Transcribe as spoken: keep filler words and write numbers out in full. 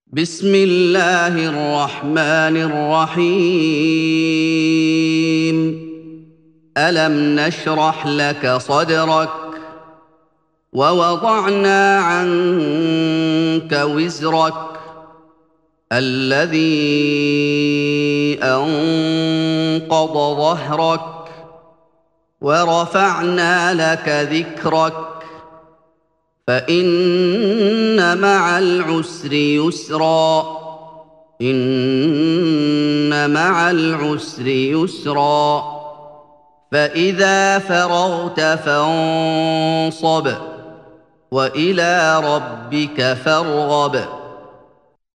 بسم الله الرحمن الرحيم. ألم نشرح لك صدرك ووضعنا عنك وزرك الذي أنقض ظهرك ورفعنا لك ذكرك فإن مع العسر يسرا إن مع العسر يسرا فإذا فرغت فانصب وإلى ربك فارغب.